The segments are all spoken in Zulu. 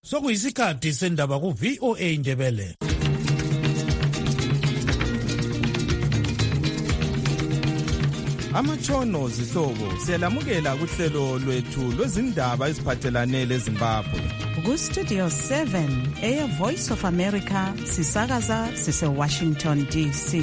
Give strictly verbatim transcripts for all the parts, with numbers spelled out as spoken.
Sokuyisikhathi sendaba ku V O A Indebele. Amatshono zihlobo siyalamukela kuhlelo lwethu lwezindaba eziphathelane leZimbabwe. Ku Studio seven Air Voice of America sisakaza sise Washington D C.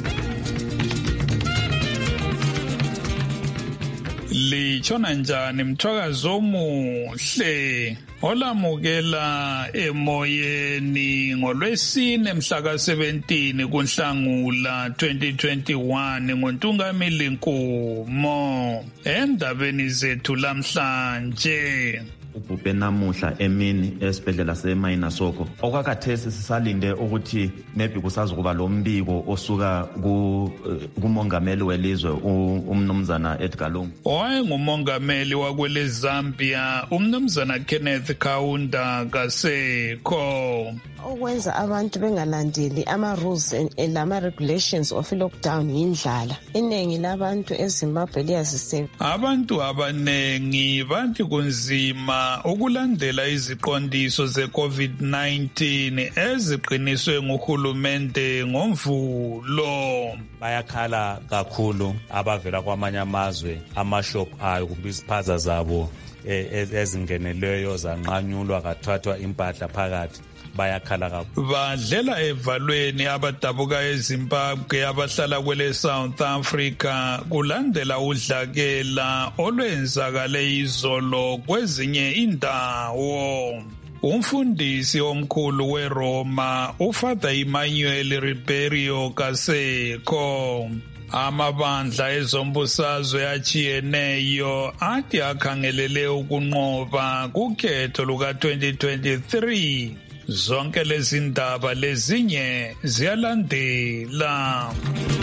Litshona njani mthwakazo omuhle olamukela emoyeni ngolwesine mhla ka seventeen kuNhlangula twenty twenty-one ngoNtungamili Nkumo endabeni zethu lamhlanje. Ubhubhe namuhla emini esibhedlela seMainasoko okwakhathesi sisalinde ukuthi maybe kusazokuba lo mbiko osuka ku kumongameli welizwe umnumzana Edgar Lungu. Wayengumongameli wakwele Zambia umnumzana Kenneth Kaunda kasekho. Okwenza abantu bengalandeli ama rules lama regulations of lockdown indlala. Iningi labantu eZimbabwe liyazisebe. Abantu abanengi bathi kunzima ukulandela iziqondiso ze COVID nineteen eziqiniswe nguhulumende ngomvulo. Bayakhala kakhulu abavela kwamanye amazwe amashop ayo kumbe iziphaza zabo ezingeneleyo zanqanyulwa kathathwa impahla phakathi. Bayakhala kakhulu. Badlela evalweni abadabuka eZimbabwe abahlala kwele South Africa kulandela udlakela olwenzakale izolo kwezinye indawo. Umfundisi omkhulu weRoma uFather Emmanuel Ribeiro kasekho. Amabandla ezombusazwe achiyeneyo athi akhangelele ukunqoba kukhetho luka twenty twenty-three. Zonke lezi ndaba lezinye ziyalandela.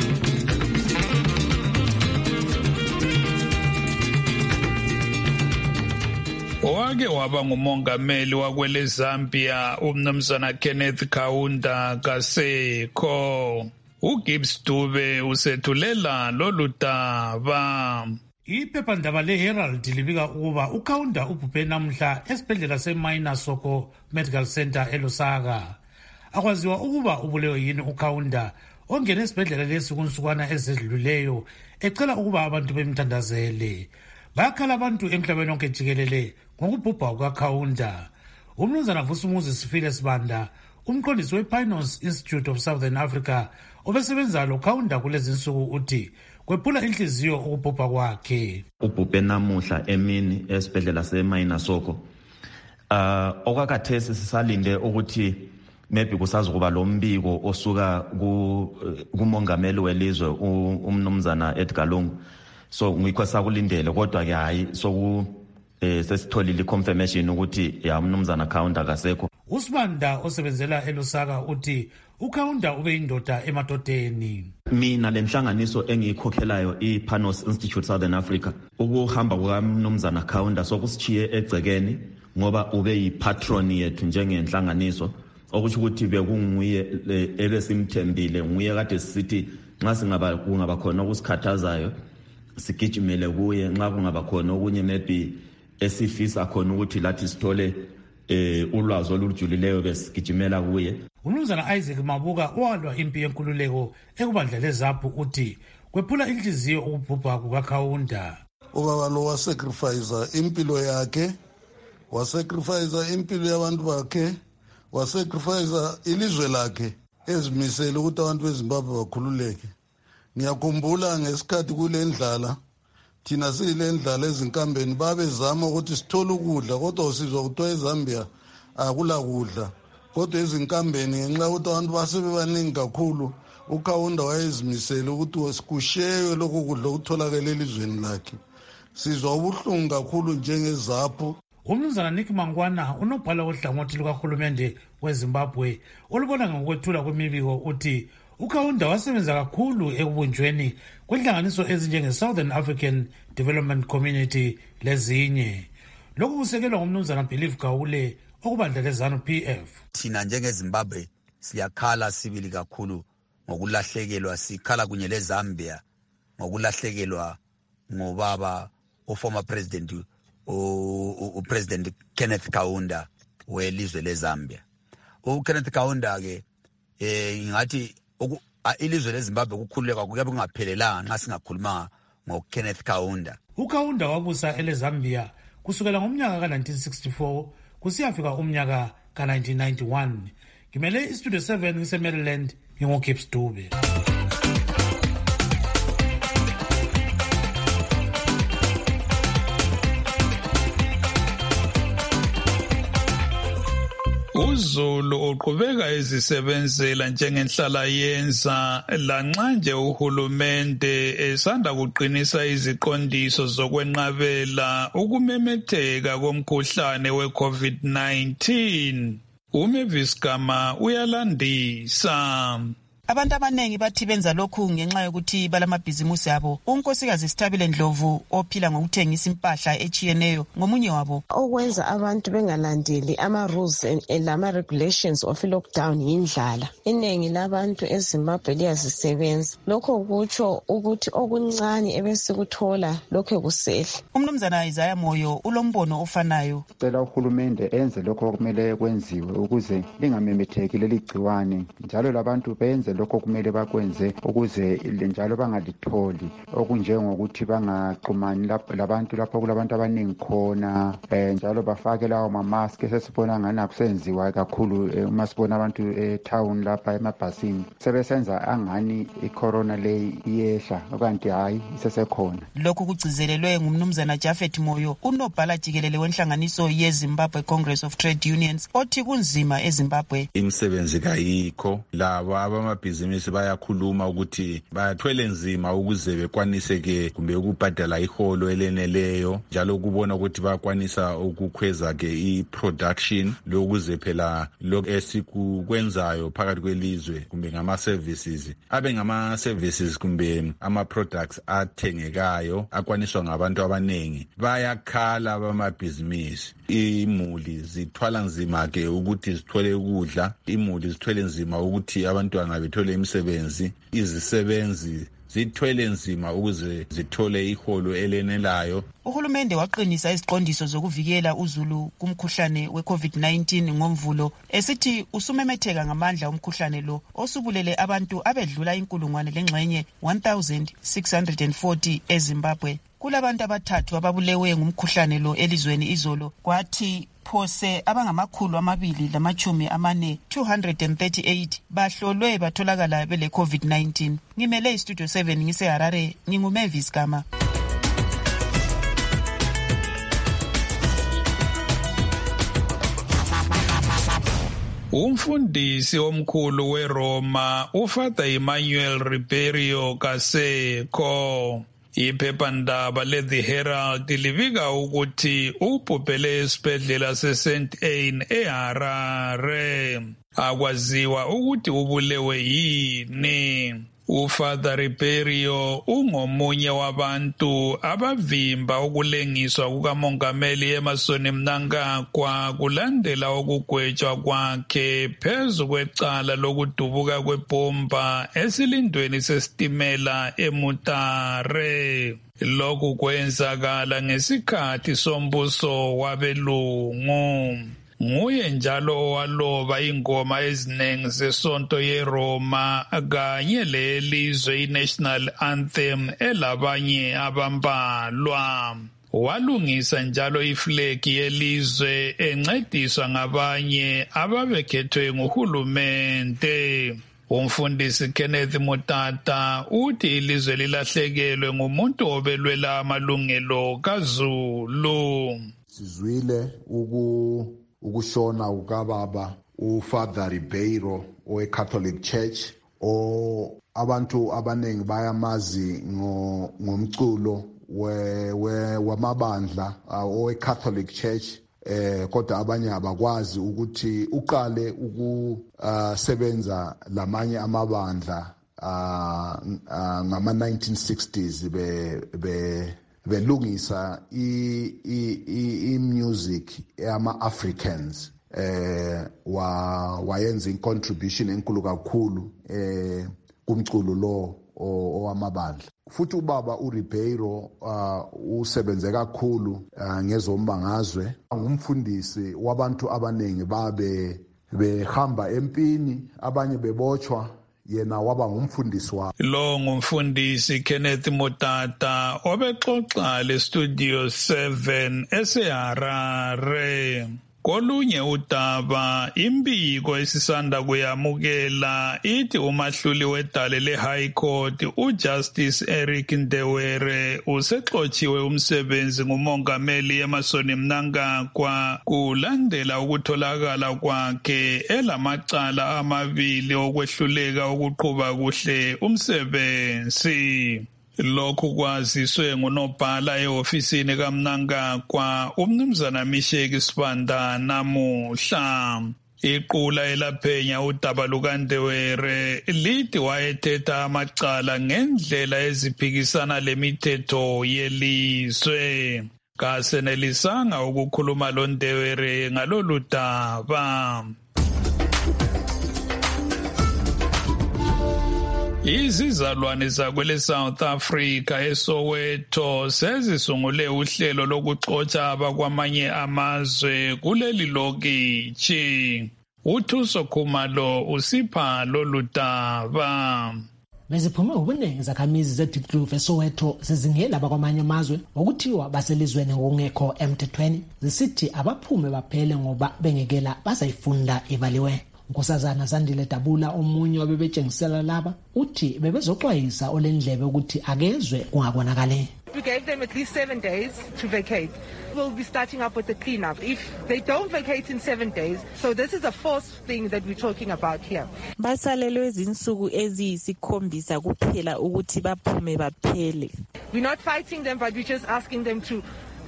Owake waba ngumongameli wakwele Zambia umnumzana Kenneth Kaunda kasekho. uGibbs Dube usethulela lolu daba. Iphephandaba leHerald libika ukuba uKaunda ubhubhe namhla esibhedlela seMainasoko Medical Center eLusaka. Akwaziwa ukuba ubulewe yini uKaunda ongene esibhedlela lesi kunsukwana ezedluleyo ecela ukuba abantu bemthandazele. Bakhala abantu emhlabeni wonke jikelele ngokubhubha kukaKaunda. Umnumzana Vusumuzi Sifile Sibanda, umqondisi wePinos Institute of Southern Africa, obesebenza lo Kaunda kulezi nsuku uthi kwephula inhliziyo ukubhubha kwakhe. Ubhubhe namuhla emini esibhedlela seMainasoko. Uh okwakhathesi sisalinde ukuthi maybe kusazokuba lo mbiko osuka ku kumongameli welizwe umnumzana Edgar Lungu. So ngikho sakulindele kodwa ke hayi soku eh sesitholile confirmation ukuthi ya umnumzana Kaunda kasekho. Usibanda osebenzela eLusaka uthi uKaunda ube indoda emadodeni. Mina lenhlanganiso engiyikhokhelayo iPanos Institute Southern Africa ukuhamba kukaMnumzana Kaunda sokusichiye egcekeni ngoba ube yipatron yethu njengenhlanganiso okusho ukuthi bekunguye ebesimthembile nguye kade sithi nxa singaba kungaba khona ukusikhathazayo sigijimele kuye nxa kungaba khona okunye maybe esifisa khona ukuthi lathi sithole eh ulwazi olujulileyo besigijimela kuye. Umnumzana Isaac Mabuka owalwa impi yenkululeko ekubandla leZAPU uthi kwephula inhliziyo ukubhubha kukaKaunda. Ubaba lo wasacrifice impilo yakhe, wasacrifice impilo yabantu bakhe, wasacrifice ilizwe lakhe ezimisela ukuthi abantu beZimbabwe bakhululeke. Ngiyakhumbula ngesikhathi kule ndlala thina sile ndlala ezinkambeni babezama ukuthi sithole ukudla kodwa usizwa ukuthi eZambia akula kudla. Kodwa ezinkambeni ngenxa ukuthi abantu basebebaningi kakhulu uKaunda wayezimisela ukuthi sikushewe lokho kudla ukutholakala elizweni lakhe. Sizwa ubuhlungu kakhulu njengeZAPU. Umnumzana Nick Mangwana unobhala wohlangothi lukahulumende weZimbabwe olubona ngokwethula kwemibiko uthi uKaunda wasebenza kakhulu ekubunjweni kwenhlanganiso ezinjenge Southern African Development Community lezinye. Lokhu kusekelwa ngumnumzana Believe Gawule okubandla leZANU P F. Thina njengeZimbabwe siyakhala sibili kakhulu ngokulahlekelwa, sikhala kunye leZambia ngokulahlekelwa ngobaba o former president uPresident Kenneth Kaunda welizwe leZambia. uKenneth Kaunda ke eh ngathi ilizwe leZimbabwe ukukhululeka kuyabe kungaphelelanga nxa singakhuluma ngoKenneth Kaunda. uKaunda wabusa eleZambia kusukela ngomnyaka ka nineteen sixty-four kusiyafika umnyaka ka nineteen ninety-one. Ngimele istudio seven ngise Maryland, ngingoGibbs Dube. uZulu uqhubeka ezisebenzela njengenhlala yenza lanxa nje uhulumende esanda kuqinisa iziqondiso zokwenqabela ukumemetheka komkhuhlane weCovid nineteen. uMavis Gama uyalandisa. Abantu abanengi bathi benza lokhu ngenxa yokuthi balamabhizimusi abo. uNkosikazi Sithabile Ndlovu ophila ngokuthengisa impahla echiyeneyo ngomunye wabo. Okwenza abantu bengalandeli ama rules lama regulations of lockdown yindlala. Iningi labantu eZimbabwe liyazisebenza. Lokho kutsho ukuthi okuncane ebesikuthola lokho kusehla. Umnumzana Isaiah Moyo ulombono ofanayo. Cela uhulumende enze lokho okumele kwenziwe ukuze lingamemetheki leli gciwane, njalo labantu benze lokho kumele bakwenze ukuze njalo bangalitholi, okunjengokuthi bangaxhumani labantu lapho kulabantu abaningi khona, eh njalo bafake lawo mamask esesibona ngani akusenziwa kakhulu uma sibona abantu etown lapha emabhasini sebesenza angani icorona le iyehla kanti hayi isesekhona. Lokhu kugcizelelwe ngumnumzana Japhet Moyo, unobhala jikelele wenhlanganiso yeZimbabwe Congress of Trade Unions, othi kunzima eZimbabwe. Imisebenzi kayikho, labo abamabhizinisi bayakhuluma ukuthi bayathwele nzima ukuze bekwanise ke kumbe ukubhadala iholo eleneleyo, njalo kubona ukuthi bakwanisa ukukhweza ke i-production lokuze phela lokho esikwenzayo phakathi kwelizwe kumbe ngama-services abe ngama-services kumbe ama-products athengekayo akwaniswa ngabantu abaningi. Bayakhala abamabhizinisi, imuli zithwala nzima ke ukuthi zithole ukudla, imuli zithwele nzima ukuthi abantwana bethole imisebenzi, izisebenzi zithwele nzima ukuze zithole iholo elenelayo. Uhulumende waqinisa iziqondiso zokuvikela uZulu kumkhuhlane weCovid nineteen ngomvulo, esithi usumemetheka ngamandla umkhuhlane lo osubulele abantu abedlula inkulungwane lengxenye one thousand six hundred forty eZimbabwe. Kulabantu abathathu ababulewe ngumkhuhlane lo elizweni izolo, kwathi phose abangamakhulu amabili lamachumi amane two hundred thirty-eight bahlolwe batholakala bele COVID nineteen. Ngimele istudio seven ngise Harare, nginguMavis Gama. Umfundisi omkhulu weRoma uFather Emmanuel Ribeiro Kaseko iphephandaba le-The Herald libika ukuthi ubhubhele esibhedlela se-Saint Anne eHarare. Akwaziwa ukuthi ubulewe yini. uFather Ribeiro ungomunye wabantu abavimba ukulengiswa kukamongameli Emmerson Mnangagwa kulandela ukugwetshwa kwakhe phezu kwecala lokudubuka kwebomba esilindweni sesitimela eMutare. Lokhu kwenzakala ngesikhathi sombuso wabelungu. Nguye njalo owaloba ingoma eziningi zesonto yeRoma kanye lelizwe iNational Anthem elabanye abambalwa. Walungisa njalo iflegi yelizwe encediswa ngabanye ababekhethwe nguhulumende. Umfundisi Kenneth Mutata uthi ilizwe lilahlekelwe ngumuntu obelwela amalungelo kaZulu. Sizwile uku ukushona ukababa uFather Ribeiro oweCatholic Church, o abantu abanengi bayamazi ngomculo we wamabandla oweCatholic Church, eh kodwa abanye abakwazi ukuthi uqale ukusebenza lamanye amabandla ngama nineteen sixties be be belungisa i i i music ama Africans, eh wa wayenza incontribution enkulu kakhulu eh kumculo lo owamabandla. futhi ubaba uRibeiro uh, usebenze kakhulu uh, ngezombangazwe, ngumfundisi wabantu abaningi babe behamba empini, abanye bebochwa, yena waba ngumfundisi wabo. Lo ngumfundisi Kenneth Motata obexoxa le Studio seven eseHarare. Kolunye udaba imbiko esisanda kuyamukela ithi umahluli wedale le-High Court uJustice Eric Ndewere usexotshiwe umsebenzi ngumongameli Emmerson Mnangagwa kulandela ukutholakala kwakhe elamacala amabili okwehluleka ukuqhuba kuhle umsebenzi. Lokhu kwaziswe ngunobhala ehofisini kaMnangagwa umnumzana Misheki Sibanda namuhla. Iqula elaphenya udaba lukaNdewere lithi wayethetha amacala ngendlela eziphikisana lemithetho yelizwe. Kasenelisanga ukukhuluma lo Ndewere ngalolu daba. Izizalwane zakwele South Africa eSoweto sezisungule uhlelo lokuxotsha abakwamanye amazwe kuleli lokitshi. uThuso Khumalo usipha lolu daba. Beziphume ubuningi zakhamizi ze-Diep Kloof eSoweto zizingela abakwamanye amazwe okuthiwa baselizweni ngokungekho emthethweni, zisithi abaphume baphele ngoba bengekela bazayifunda ibaliwe. Nkosazana Zandile Dabula omunye wabebetshengisela laba uthi bebezoxwayisa olendlebe ukuthi akezwe kungabonakali. We gave them at least seven days to vacate. We'll be starting up with the cleanup. If they don't vacate in seven days, so this is a fourth thing that we're talking about here. Basalelwe izinsuku eziyisikhombisa kuphela ukuthi baphume baphele. We're not fighting them, but we're just asking them to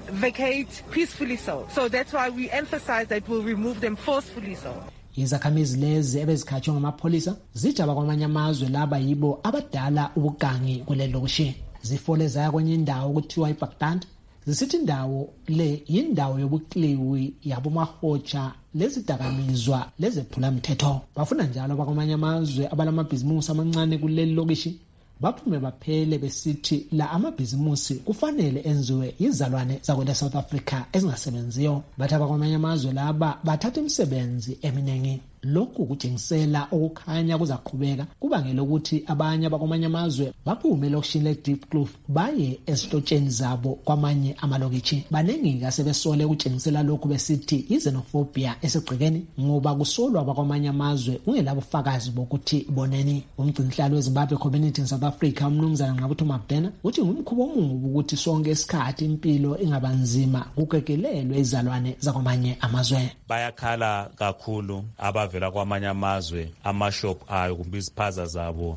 vacate peacefully so. So that's why we emphasize that we'll remove them forcefully so. Izakhamizi lezi ebezikhatshwe ngamapholisa zithi abakwamanye amazwe laba yibo abadala ubugangi kulelo lokushi. Zifole zaya kwenye indawo kuthiwa iBaghdad, zisithi indawo le yindawo yobukliwi yabomahotsha lezidakamizwa lezephula mthetho. Bafuna njalo abakwamanye amazwe abalamabhizimusi amancane kuleli lokishi baphume baphele besithi la amabhizimusi kufanele enziwe izalwane zakwele South Africa ezingasebenziyo. Bathi abakwamanye amazwe laba bathatha imisebenzi eminingi. Lokhu kutshengisela okukhanya kuzaqhubeka kubangela ukuthi abanye abakwamanye amazwe baphume lokishini le-Diep Kloof baye esitotsheni zabo kwamanye amalokitshi. Baningi kasebesole kutshengisela lokhu besithi i-xenophobia esegcekeni ngoba kusolwa abakwamanye amazwe kungelabo bufakazi bokuthi boneni. Umgcinisihlalo weZimbabwe Community in South Africa umnumzana Ngqabutho Mabhena uthi ngumkhubo omubi ukuthi sonke isikhathi impilo ingabanzima kukekelelwe izalwane zakwamanye amazwe. Bayakhala kakhulu aba vela kwamanye amazwe amashop ayo kumbe iziphaza zabo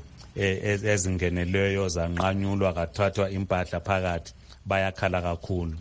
ezingeneleyo zanqanyulwa kathathwa impahla phakathi, bayakhala kakhulu.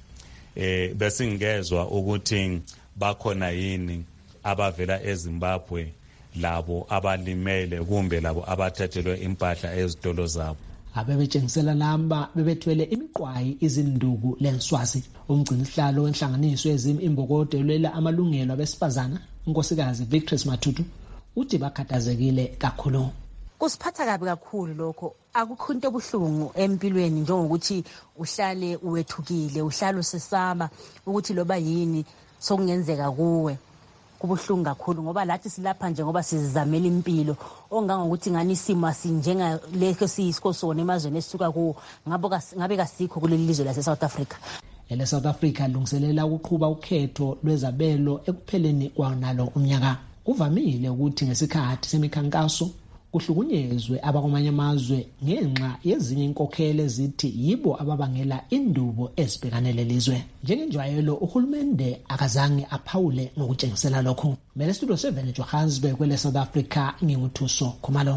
Eh besingezwe ukuthi bakhona yini abavela eZimbabwe labo abalimele kumbe labo abathathelwe impahla ezitolo zabo. Abebetshengisela lamba bebethwele imiqwayi izinduku lenswazi. Umgcinisihlalo wenhlanganiso yezimi imbokodo elwela amalungelo abesifazana unkosikazi Victress Matutu uthi bakhathazekile kakhulu. Kusiphatha kabi kakhulu lokho. Akukho into ebuhlungu empilweni njengokuthi uhlale uwethukile, uhlale usesaba ukuthi loba yini sokungenzeka kuwe. Kubuhlungu kakhulu ngoba lathi silapha nje ngoba sizizamela impilo ongangokuthi ngani isimo asinjenga lekho siyisikosona emazweni esisuka kuwo ngabe kasikho kuleli lizwe lase South Africa. Ele South Africa lungiselela ukuqhuba ukhetho lwezabelo ekupheleni kwanalo umnyaka. Kuvamile ukuthi ngesikhathi semikhankaso kuhlukunyezwe abakwamanye amazwe ngenxa yezinye inkokhelo ezithi yibo ababangela indubo ezibhekane lelizwe. Njengenjwayelo uhulumende akazange aphawule ngokutshengisela lokho. Mele Studio seven Johannesburg kwele South Africa nginguthuso Khumalo.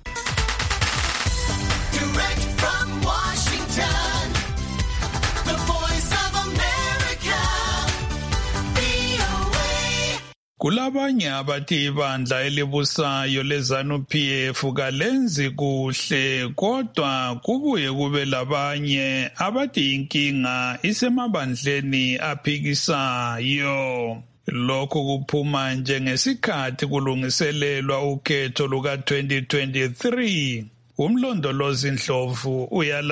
Kulabanye abathi ibandla elibusayo leZANU-P F kalenzi kuhle kodwa kubuye kube labanye abathi inkinga isemabandleni aphikisayo. Lokho kuphuma njengesikhathi kulungiselelwa ukhetho luka twenty twenty-three. umlondolozi Ndlovu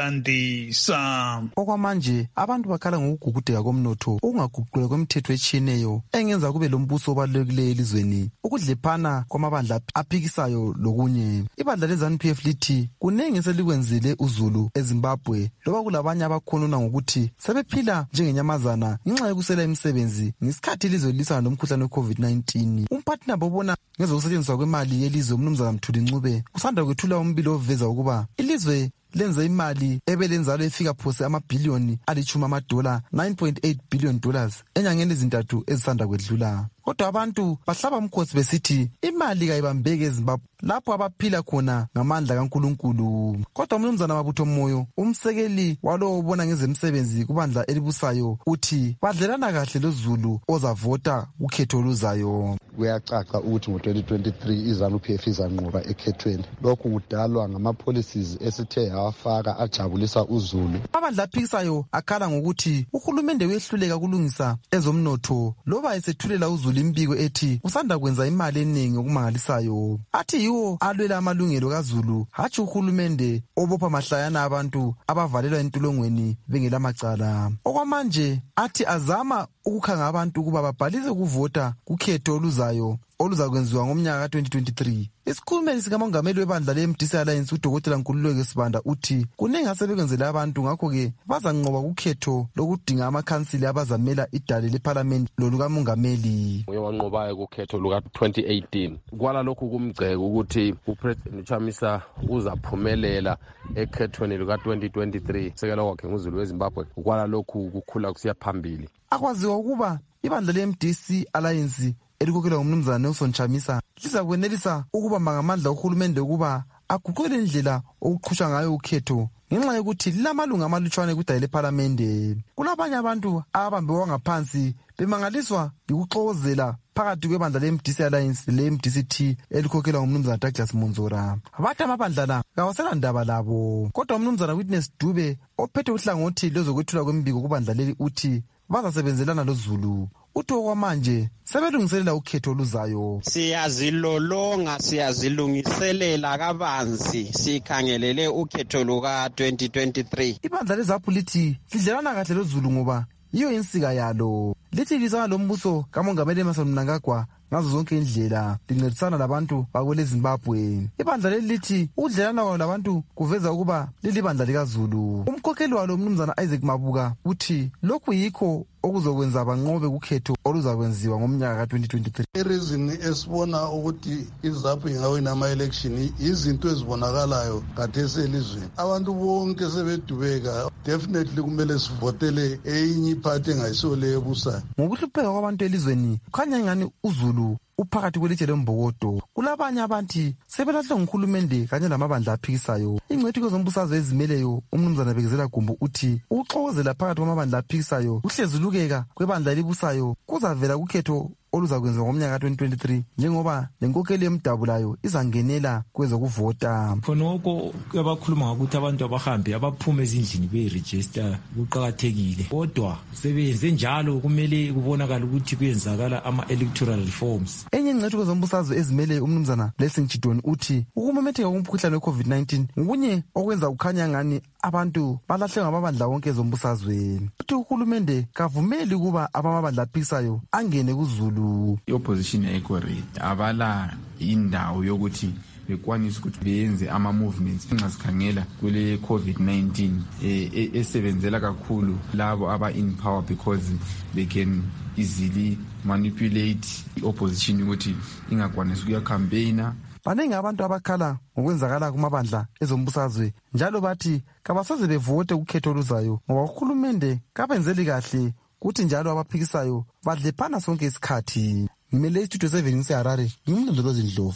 uyalandisa. Okwamanje abantu bakhala ngokugugudeka komnotho okungaguqulwa kwemithetho etshiyeneyo engenza kube lombuso obalulekileyo elizweni, ukudlephana kwamabandla aphikisayo lokunye. Ibandla le-ZANU P F lithi kunengi eselikwenzile uZulu eZimbabwe, loba kulabanye abakhonona ngokuthi sebephila njengenyamazana ngenxa yokusela imisebenzi ngesikhathi ilizwe lilisana lomkhuhlane we-COVID nineteen. Umphathi nabo ubona ngezokusetshenziswa kwemali yelizwe uMnumzana Mthuli Ncube usanda kwethula umbiko oveza ukuba ilizwe lenza imali ebelenzalo efika phose amabhiliyoni alitshumi amadola nine point eight billion dollars enyangeni ezintathu ezisanda kwedlula. Kodwa abantu bahlaba umkhosi besithi imali kayibambeke eZimbabwe lapho abaphila khona ngamandla kaNkulunkulu. Kodwa uMnumzana Mabutho Moyo, umsekeli walowo ubona ngezemsebenzi kubandla elibusayo, uthi badlelana kahle loZulu ozavota ukhetho oluzayo. Kuyacaca ukuthi ngo-twenty twenty-three iZANU P F izanqoba ekhethweni. Lokhu kudalwa ngama-policies esithe yawafaka ajabulisa uZulu. Amabandla aphikisayo akhala ngokuthi uhulumende uyehluleka kulungisa ezomnotho loba esethulela uZulu imbiko ethi usanda kwenza imali eningi okumangalisayo. Athi yiwo alwela amalungelo kaZulu, hatshi uhulumende obopha mahlayana abantu abavalelwa entolongweni bengelamacala. Okwamanje athi azama ukukhanga abantu ukuba babhalise ukuvota kukhetho oluzayo oluzakwenziwa ngomnyaka ka-twenty twenty-three. Isikhulumeli sikamongameli webandla le-M D C Alliance uDokotela Nkululeko Sibanda uthi kunengi asebekwenzela abantu, ngakho-ke bazanqoba kukhetho lokudinga amakhansili abazamela idale lephalamende lolukamongameli. Uye wanqobayo kukhetho luka-twenty eighteen. Kwala lokhu kumgceko ukuthi uPresident Chamisa uzaphumelela ekhethweni luka-twenty twenty-three. Sekela wakhe nguZulu weZimbabwe. Kwala lokhu kukhula kusiya phambili. Akwaziwa ukuba ibandla le-M D C Alliance elikhokelwa ngumnumzana Nelson Chamisa liza kwenelisa ukubamba ngamandla uhulumende ukuba aguqule indlela okuqhutshwa ngayo ukhetho ngenxa yokuthi lilamalunga amalutshwane kudale lephalamende. Kulabanye abantu abambe wangaphansi bemangaliswa yikuxokozela phakathi kwebandla le-M D C Alliance le-M D C T elikhokhelwa ngumnumzana Douglas Monzora. Bathi amabandla la kawasela ndaba labo, kodwa umnumzana Witness Dube ophethe uhlangothi lezokwethula kwembiko kubandla leli uthi bazasebenzelana loZulu. Uthi okwamanje sebelungiselela ukhetho oluzayo. Siyazilolonga, siyazilungiselela kabanzi, sikhangelele ukhetho luka-twenty twenty-three. Ibandla leZAPU lithi lidlelana kahle loZulu ngoba yiyo insika yalo. Lithi lisana lombuso kamongameli Emmerson Mnangagwa ngazo zonke indlela lincedisana labantu bakwele Zimbabwe. Ibandla leli lithi udlelana kwalo labantu kuveza ukuba lilibandla likaZulu. Umkhokheli walo uMnumzana Isaac Mabuka uthi lokhu yikho okuzokwenza banqobe kukhetho oluzakwenziwa ngomnyaka ka-twenty twenty-three. I-reason esibona ukuthi iZAPU ingawina ama-election izinto ezibonakalayo khathesi elizweni. Abantu bonke sebedubeka, definitely kumele sivotele eyinye iphathi engayisiyo leyo ebusayo. Ngokuhlupheka kwabantu elizweni kukhanya engani uZulu uphakathi kwelitshe lembokodo. Kulabanye abantu sebelahle nguhulumende kanye lamabandla aphikisayo. Ingcwethi kwezombusazwe ezimeleyo uMnumzana Bekezela Gumbo uthi ukuxokozela phakathi kwamabandla aphikisayo kuhlezulukeka kwebandla elibusayo kuzavela kukhetho oluzakwenziwa ngomnyaka ka-twenty twenty-three njengoba lenkokheli emdabulayo izangenela kwezokuvota. Khonoko abakhuluma ngokuthi abantu abahambe abaphume ezindlini beyiregister kuqakathekile, kodwa sebenze njalo kumele kubonakala ukuthi kuyenzakala ama-electoral reforms. Enye ingcwethi kwezombusazwe ezimele uMnumzana Blessing Chidoni uthi ukumemetheka komkhuhlane we-COVID nineteen ngokunye okwenza kukhanya ngani abantu balahle ngamabandla wonke ezombusazwe. Uthi uhulumende kavumeli ukuba abamabandla aphikisayo angene kuZulu. I-opposition ayikho ready, abala indawo yokuthi bekwanisa ukuthi beyenze ama-movements nxasikhangela kule COVID nineteen eh, esebenzela kakhulu labo aba-in power because they can easily manipulate i-opposition ukuthi ingakwanisa ukuyacampaigna. Baningi abantu abakhala ngokwenzakala kumabandla ezombusazwe njalo bathi kabasoze bevote ukhetho oluzayo ngoba uhulumende kabenzeli kahle kuthi njalo abaphikisayo badlephana sonke isikhathi. Ngimele istudio seven ngiseHarare, ngimlondolozi Ndlovu.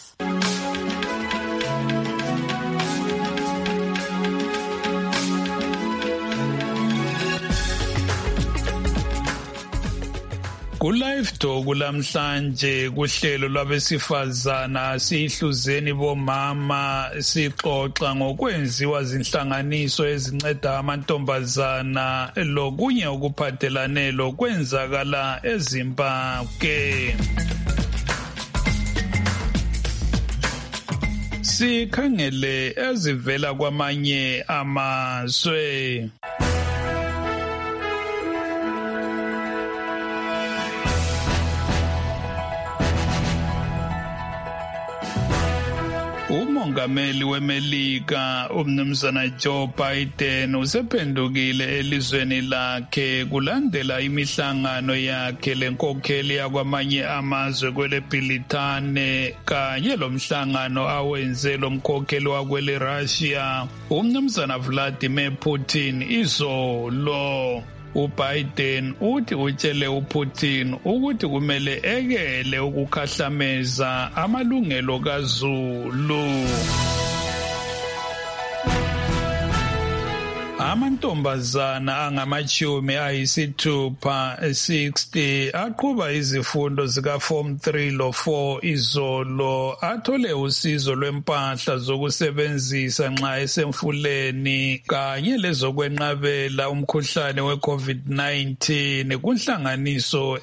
Ku-Live Talk lamhlanje kuhlelo lwabesifazana sihluzeni bomama sixoxa ngokwenziwa zinhlanganiso ezinceda amantombazana lokunye okuphathelane lokwenzakala eZimbabwe. sikhangele ezivela kwamanye amazwe. Umongameli weMelika umnumzana Joe Biden usephendukile elizweni lakhe kulandela imihlangano yakhe lenkokheli yakwamanye amazwe kwele Bhilithane kanye lomhlangano awenze lomkhokheli wakwele Russia umnumzana Vladimir Putin izolo. uBiden uthi utshele uPutin ukuthi kumele ekele ukukhahlameza amalungelo kaZulu. Amantombazana angamachumi ayisithupha sixty aqhuba izifundo zika form three lo four izolo athole usizo lwempahla zokusebenzisa nxa esemfuleni kanye lezokwenqabela umkhuhlane we COVID nineteen kunhlanganiso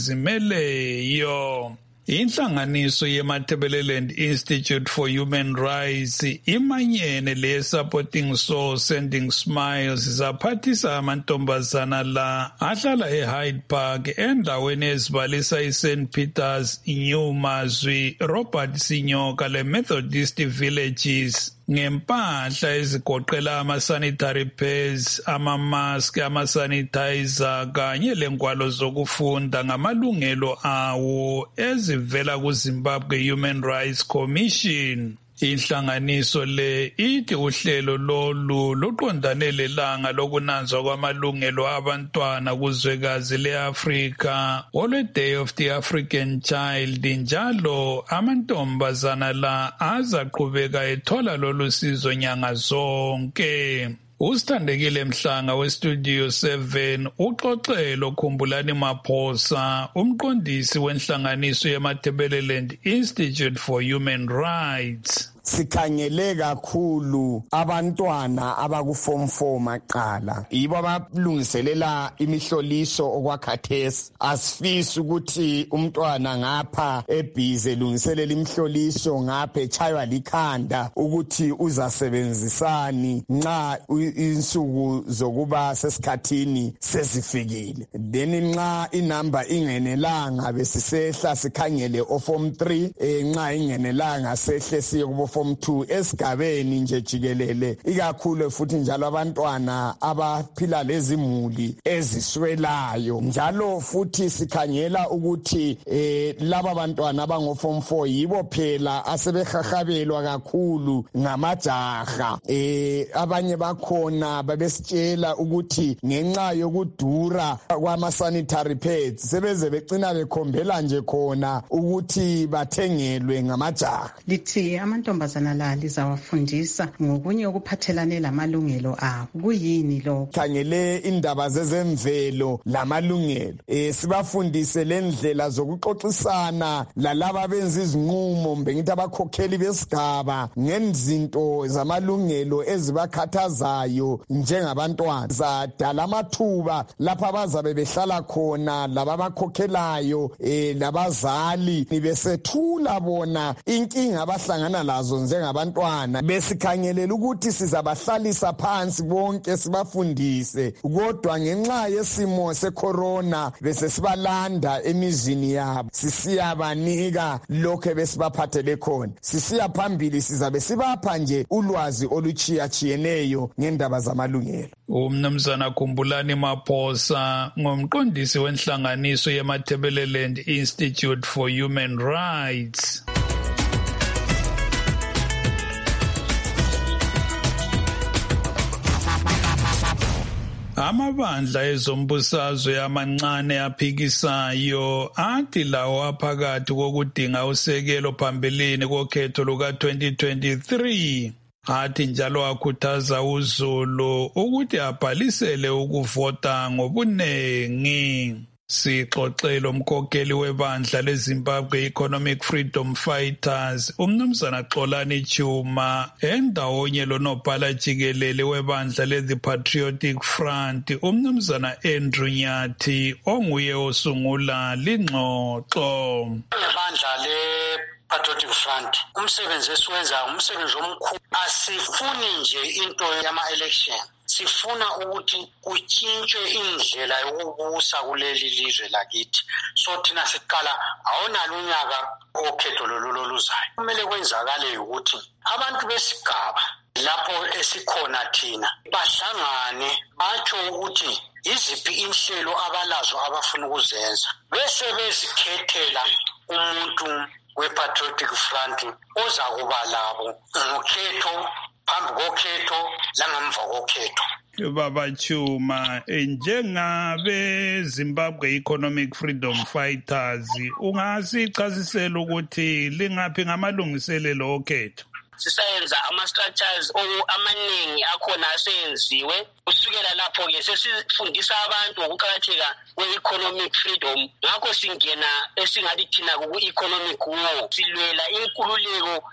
ezizimeleyo. Inhlanganiso ye-Matabeleland Institute for Human Rights imanyene le-Supporting Soul Sending Smiles zaphathisa amantombazana la ahlala e-Hyde Park endaweni ezibalisa i-Saint Peters, New Mazwi, Robert Sinyoka le-Methodist Villages ngempahla ezigoqela ama-sanitary pads, ama-mask, ama-sanitizer kanye lengwalo zokufunda ngamalungelo awo ezivela ku-Zimbabwe Human Rights Commission. Inhlanganiso le ithi uhlelo lolu luqondane lelanga lokunanzwa kwamalungelo abantwana kuzwekazi le-Afrika olwe-Day of the African Child njalo amantombazana la azaqhubeka ethola lolu sizo nyanga zonke. Usithandekile Mhlanga weStudio seven uxoxelo Khumbulani Maphosa umqondisi wenhlanganiso ye-Matabeleland Institute for Human Rights. Sikhangele kakhulu abantwana abaku form four maqala yibo abalungiselela imihloliso okwakhathesi. Asifisi ukuthi umntwana ngapha ebhize lungiselela imihloliso ngapha echaywa likhanda ukuthi uzasebenzisani nxa insuku zokuba sesikhathini sesifikile. Then nxa inamba ingenelanga besisehla sikhangele o form three nxa ingenelanga sehle siye kubo form two esigabeni nje jikelele ikakhulu futhi njalo abantwana abaphila lezimuli eziswelayo njalo futhi sikhangela ukuthi eh laba bantwana abango form four yibo phela asebehahabelwa kakhulu ngamajaha. Eh abanye bakhona babesitshela ukuthi ngenxa yokudura kwama sanitary pads sebeze becina bekhombela nje khona ukuthi bathengelwe ngamajaha. Lithi amantombi Bazana la lizawafundisa ngokunye okuphathelane lamalungelo abo. Kuyini lo? Khangele indaba zezemvelo lamalungelo. Eh sibafundise lendlela zokuxoxisana lalaba benza izinqumo mbengithi abakhokheli besigaba ngezinto zamalungelo ezibakhathazayo njengabantwana. Zadala amathuba lapha abazabe behlala khona laba abakhokhelayo eh labazali besethula bona inkinga abahlangana lazo njengabantwana besikhangelela ukuthi sizabahlalisa phansi bonke sibafundise kodwa ngenxa yesimo secorona bese sibalanda emizini yabo sisiyabanika lokho besibaphathele khona. Sisiya phambili sizabe sibapha nje ulwazi oluchiya chiyeneyo ngendaba zamalungelo. Umnumzana Khumbulani Maphosa ngumqondisi wenhlanganiso ye-Matabeleland Institute for Human Rights. Amabandla ezombusazwe amancane aphikisayo athi lawo aphakathi kokudinga usekelo phambilini kokhetho luka twenty twenty-three. Athi njalo akhuthaza uZulu ukuthi abhalisele ukuvota ngobunengi. Sixoxela umkhokheli webandla leZimbabwe Economic Freedom Fighters umnumzana Xolani Chuma endawonye lonobhala jikelele webandla leThe Patriotic Front umnumzana Andrew Nyathi onguye osungula lingxoxo. Ibandla le Patriotic Front umsebenzi esiwenza umsebenzi omkhulu. Asifuni nje into yama-election, sifuna ukuthi kutshintshwe indlela yokubusa kuleli lizwe lakithi. So thina siqala awonalo unyaka okhetho lolu luzayo. Kumele kwenzakale ukuthi abantu besigaba lapho esikhona thina bahlangane batsho ukuthi iziphi inhlelo abalazo abafuna ukuzenza, bese bezikhethela umuntu we-Patriotic Front oza kuba labo ngokhetho, phambi kokhetho langemva kokhetho. Baba Chuma, njengabe Zimbabwe Economic Freedom Fighters, ungasichazisela ukuthi lingaphi ngamalungiselelo okhetho? Sisayenza ama-structures amaningi akhona asenziwe. Kusukela lapho ke sesifundisa abantu ngokuqakatheka kwe-economic freedom. Ngakho singena esingathi thina ku-economic war, silwela inkululeko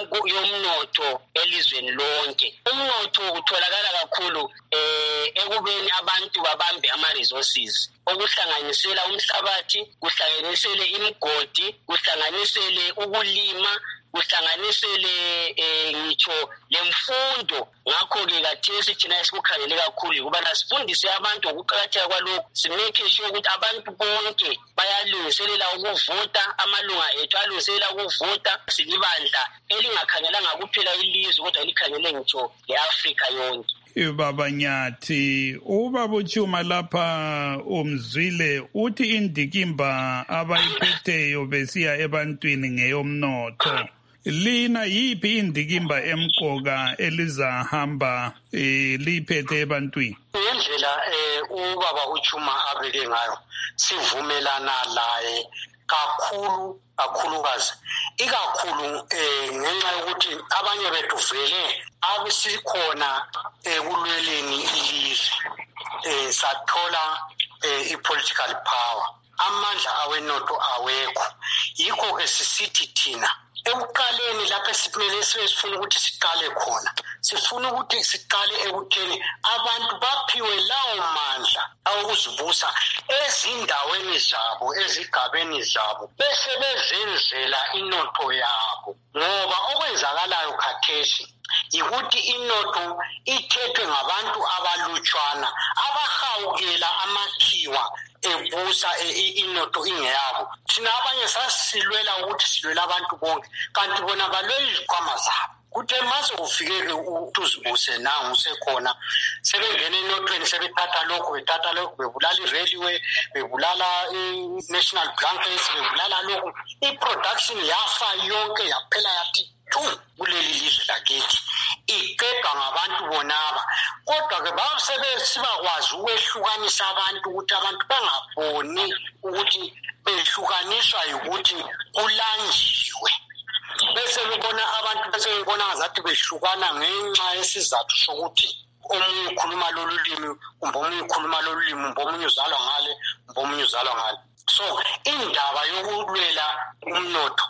yomnotho elizweni lonke. Umnotho utholakala kakhulu eh ekubeni abantu babambe ama-resources, okuhlanganisela umhlabathi, kuhlanganisele imigodi, kuhlanganisele ukulima, kuhlanganisele eh ngitsho lemfundo. Ngakho ke kathesi thina esikukhangele kakhulu ukuba sifundise abantu ukuqakatheka kwalokho, simake sure ukuthi abantu bonke bayalungiselela ukuvota, amalunga ethu alungiselela ukuvota. Silibandla elingakhangelanga kuphela ilizwe kodwa likhangele ngitsho le-Afrika yonke. Baba Nyathi, ubaba Chuma lapha umzwile uthi indikimba abayiphetheyo besiya ebantwini ngeyomnotho. Lina yiphi indikimba emqoka elizahamba eh, liphethe ebantwini? Indlela eh, ubaba uChuma abeke ngayo sivumelana laye kakhulu kakhulukazi, ikakhulu eh, ngenxa yokuthi abanye bethu vele abesikhona ekulweleni ilizwe, eh, sathola eh, i-political power, amandla awenotho awekho. Yikho ke sisithi thina ekuqaleni lapho simele sifuna ukuthi siqale khona, sifuna ukuthi siqale ekutheni abantu baphiwe lawo mandla awukuzibusa ezindaweni zabo, ezigabeni zabo, bese bezenzela inotho yabo. Ngoba okwenzakalayo khathesi yikuthi inotho ithethwe ngabantu abalutshwana abahawukela amakhiwa ebusa inotho ingeyabo. Thina abanye sasilwela ukuthi silwela abantu bonke, kanti bona balwela izikhwama zabo. Kuthe mase kufikeke utuzibuse nangu usekhona, sebengena enothweni sebethatha lokho bethatha lokho, bebulala i-railway, bebulala i-national blankets, bebulala lokho. I-production yafa yonke yaphela yathi tu kuleli lizwe lakithi, iqedwa ngabantu bonaba. Kodwa ke basebesibakwazi ukwehlukanisa abantu ukuthi abantu bangaboni ukuthi behlukaniswa ukuthi kulanjiwe. Bese bebona abantu bese bebona ngazathi behlukana ngenxa yesizathu sokuthi omunye ukhuluma lolu limi, kumbe omunye ukhuluma lolu limi, kumbe omunye uzalwa ngale, kumbe omunye uzalwa ngale. So indaba yokulwela umnotho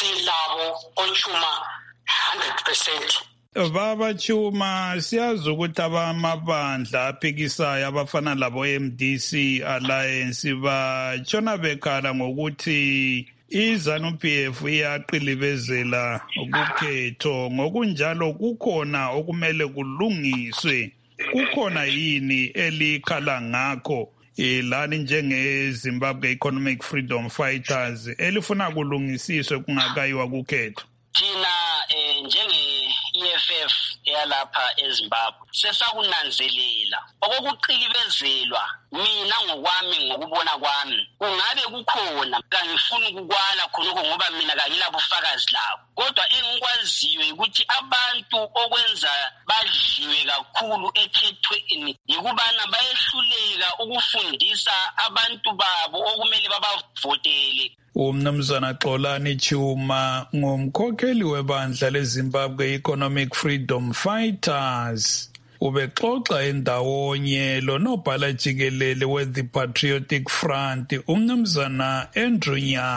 silabo oChuma one hundred percent. Baba Chuma, siyazi ukuthi abamabandla aphikisayo abafana labo M D C Alliance batshona bekhala ngokuthi iZANU P F iyaqilibezela ukukhetho, ngokunjalo kukhona okumele kulungiswe. Kukhona yini elikhala ngakho lani njenge Zimbabwe Economic Freedom Fighters elifuna kulungisiswe kungakayiwa kukhetho? Thina eh, njenge E F F yalapha eZimbabwe sesakunanzelela okokuqilibezelwa. Mina ngokwami ngokubona kwami kungabe kukhona, kangifuni ukukwala khonokho ngoba mina kangilabufakazi labo, kodwa engikwaziyo ukuthi abantu okwenza badliwe kakhulu ekhethweni yikubana bayehluleka ukufundisa abantu babo okumele babavotele. Umnumzana Xolani Chuma ngumkhokheli webandla leZimbabwe Economic Freedom Fighters. Ubexoxa endawonye lonobhala jikelele we-The Patriotic Front umnumzana Andrew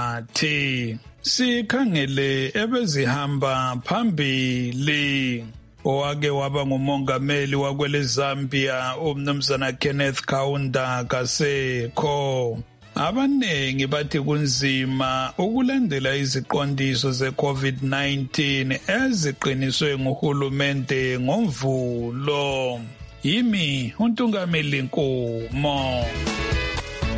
Nyathi. Sikhangele ebezihamba phambili owake waba ngumongameli wakwele Zambia umnumzana Kenneth Kaunda kasekho. Abanengi bathi kunzima ukulandela iziqondiso ze-COVID nineteen eziqiniswe nguhulumende ngomvulo. Yimi uNtungameli Nkomo.